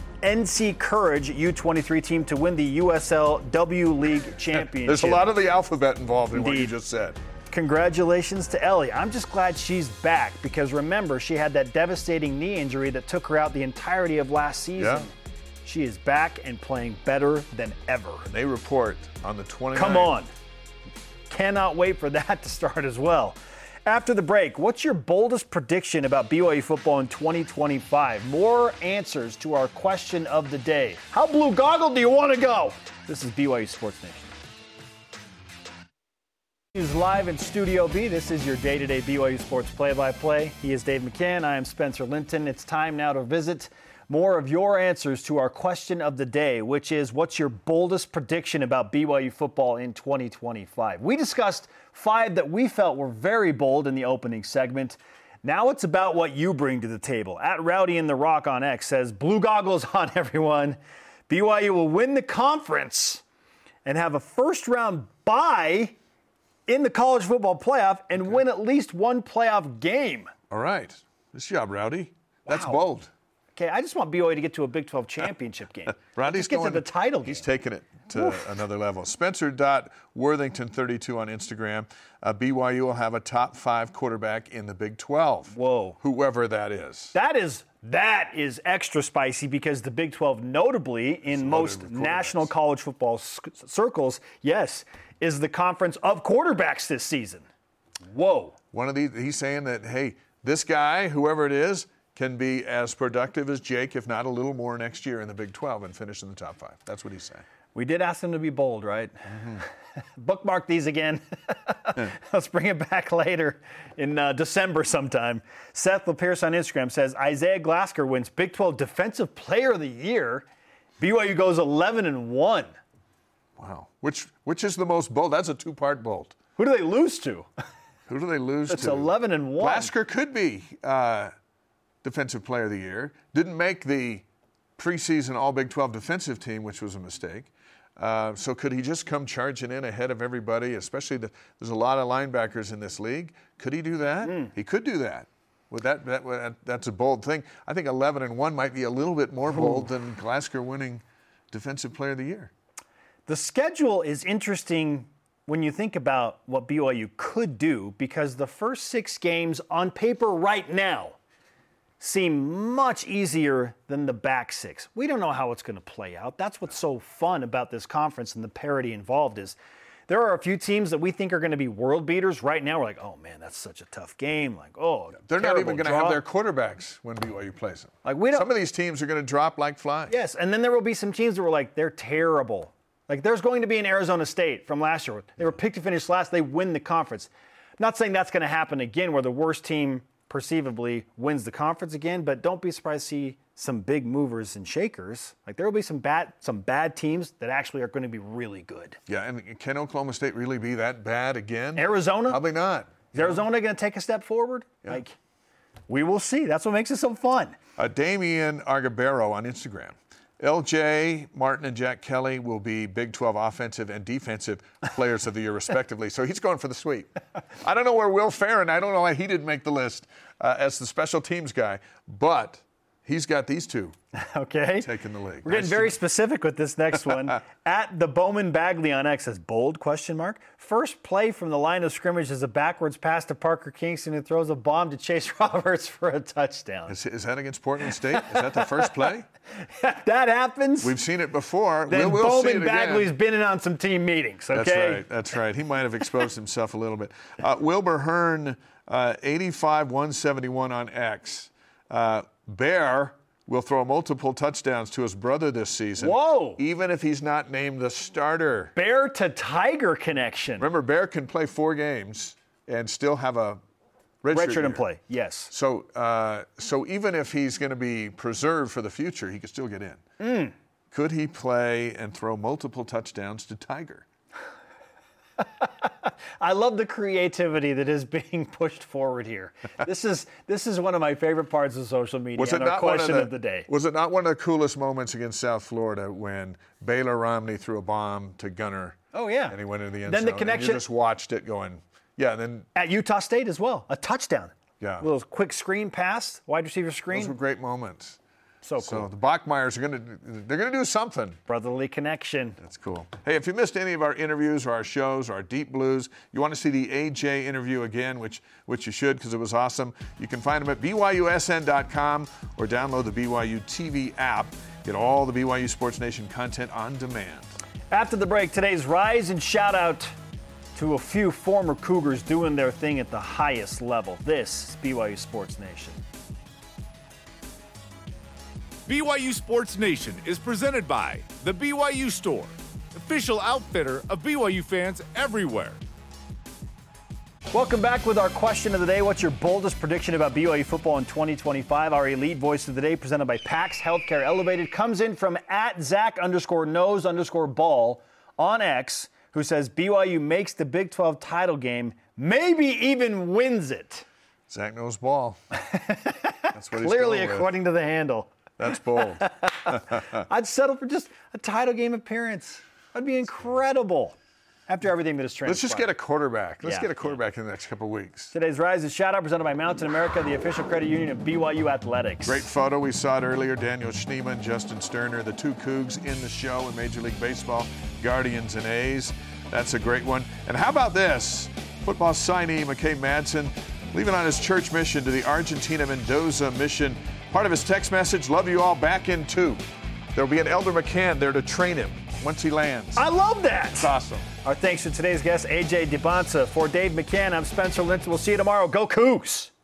N C Courage U twenty-three team to win the U S L W League championship. There's a lot of the alphabet involved in Indeed. what you just said. Congratulations to Ellie. I'm just glad she's back because remember, she had that devastating knee injury that took her out the entirety of last season. Yeah. She is back and playing better than ever. They report on the twenty-ninth. Come on. Cannot wait for that to start as well. After the break, what's your boldest prediction about B Y U football in twenty twenty-five? More answers to our question of the day. How blue goggled do you want to go? This is B Y U Sports Nation. He's live in Studio B. This is your day-to-day B Y U Sports play-by-play. He is Dave McCann. I am Spencer Linton. It's time now to visit more of your answers to our question of the day, which is, what's your boldest prediction about B Y U football in twenty twenty-five? We discussed five that we felt were very bold in the opening segment. Now it's about what you bring to the table. At Rowdy in the Rock on X says, blue goggles on, everyone. B Y U will win the conference and have a first-round bye in the college football playoff and okay. win at least one playoff game. All right. Good job, Rowdy. That's Wow. bold. Okay, I just want B Y U to get to a Big twelve championship game. Rodney's just get going to the title game. He's taking it to Oof. another level. Spencer.Worthington thirty-two on Instagram. Uh, B Y U will have a top five quarterback in the Big twelve. Whoa. Whoever that is. That is that is extra spicy because the Big twelve, notably in most national college football c- circles, yes, is the conference of quarterbacks this season. Whoa. One of these, he's saying that, hey, this guy, whoever it is, can be as productive as Jake, if not a little more, next year in the Big twelve and finish in the top five. That's what he's saying. We did ask him to be bold, right? Mm-hmm. Bookmark these again. Let's bring it back later in uh, December sometime. Seth LaPierce on Instagram says, Isaiah Glasgow wins Big twelve Defensive Player of the Year. B Y U goes eleven and one. Wow. Which which is the most bold? That's a two-part bold. Who do they lose to? Who do they lose That's to? It's eleven and one. Glasgow could be uh, Defensive Player of the Year. Didn't make the preseason All-Big twelve defensive team, which was a mistake. Uh, so could he just come charging in ahead of everybody, especially the, there's a lot of linebackers in this league. Could he do that? Mm. He could do that. Well, that, that, that's a bold thing. I think eleven and one might be a little bit more bold than Glasgow winning Defensive Player of the Year. The schedule is interesting when you think about what B Y U could do, because the first six games on paper right now seem much easier than the back six. We don't know how it's going to play out. That's what's so fun about this conference and the parity involved is there are a few teams that we think are going to be world beaters. Right now we're like, oh, man, that's such a tough game. Like, oh, they're not even going to have their quarterbacks when B Y U plays them. Like, we don't, Some of these teams are going to drop like flies. Yes, and then there will be some teams that were like, they're terrible. Like, there's going to be an Arizona State from last year. They were picked to finish last. They win the conference. I'm not saying that's going to happen again where the worst team perceivably wins the conference again, but don't be surprised to see some big movers and shakers. Like, there will be some bad some bad teams that actually are going to be really good. Yeah, and can Oklahoma State really be that bad again? Arizona? Probably not. Is Arizona going to take a step forward? Yeah. Like, we will see. That's what makes it so fun. Uh, Damian Argabero on Instagram. L J Martin and Jack Kelly will be Big twelve offensive and defensive players of the year, respectively. So he's going for the sweep. I don't know where Will Farron, I don't know why he didn't make the list uh, as the special teams guy, but he's got these two. Okay. Taking the league. We're getting very specific with this next one. At the Bowman Bagley on X says, bold question mark. First play from the line of scrimmage is a backwards pass to Parker Kingston who throws a bomb to Chase Roberts for a touchdown. Is, is that against Portland State? Is that the first play? If that happens. We've seen it before. Then we'll, we'll Bowman see it Bagley's again. been in on some team meetings, okay? That's right. That's right. He might have exposed himself a little bit. Uh, Wilbur Hearn, uh, eighty-five one seventy-one on X. Uh, Bear will throw multiple touchdowns to his brother this season. Whoa. Even if he's not named the starter. Bear to Tiger connection. Remember, Bear can play four games and still have a redshirt redshirt and play, yes. So, uh, so even if he's going to be preserved for the future, he could still get in. Mm. Could he play and throw multiple touchdowns to Tiger? I love the creativity that is being pushed forward here. This is this is one of my favorite parts of social media. Was it and not our question one of the, of the day? Was it not one of the coolest moments against South Florida when Baylor Romney threw a bomb to Gunner? Oh yeah, and he went into the end then zone. the connection. And you just watched it going. Yeah, and then at Utah State as well, a touchdown. Yeah, a little quick screen pass, wide receiver screen. Those were great moments. So cool. So the Bachmeyers are going to they're going to do something. Brotherly connection. That's cool. Hey, if you missed any of our interviews or our shows or our Deep Blues, you want to see the A J interview again, which which you should because it was awesome. You can find them at B Y U S N dot com or download the B Y U T V app. Get all the B Y U Sports Nation content on demand. After the break, today's rise and shout out to a few former Cougars doing their thing at the highest level. This is B Y U Sports Nation. B Y U Sports Nation is presented by The B Y U Store, official outfitter of B Y U fans everywhere. Welcome back with our question of the day. What's your boldest prediction about B Y U football in twenty twenty-five? Our elite voice of the day, presented by PAX Healthcare Elevated, comes in from at Zach underscore knows underscore ball on X, who says B Y U makes the Big twelve title game, maybe even wins it. Zach knows ball. That's what Clearly, he's going according with. to the handle. That's bold. I'd settle for just a title game appearance. That'd be incredible. After everything that has transpired. Let's just get a quarterback. Let's Yeah, get a quarterback in the next couple of weeks. Today's Rise is shout out presented by Mountain America, the official credit union of B Y U Athletics. Great photo. We saw it earlier. Daniel Schneemann, Justin Sterner, the two Cougs in the show in Major League Baseball, Guardians and A's. That's a great one. And how about this? Football signee McKay Madsen leaving on his church mission to the Argentina Mendoza mission. Part of his text message, love you all, back in two. There'll be an Elder McCann there to train him once he lands. I love that. It's awesome. Our thanks to today's guest, A J DiBonsa. For Dave McCann, I'm Spencer Linton. We'll see you tomorrow. Go Cougs!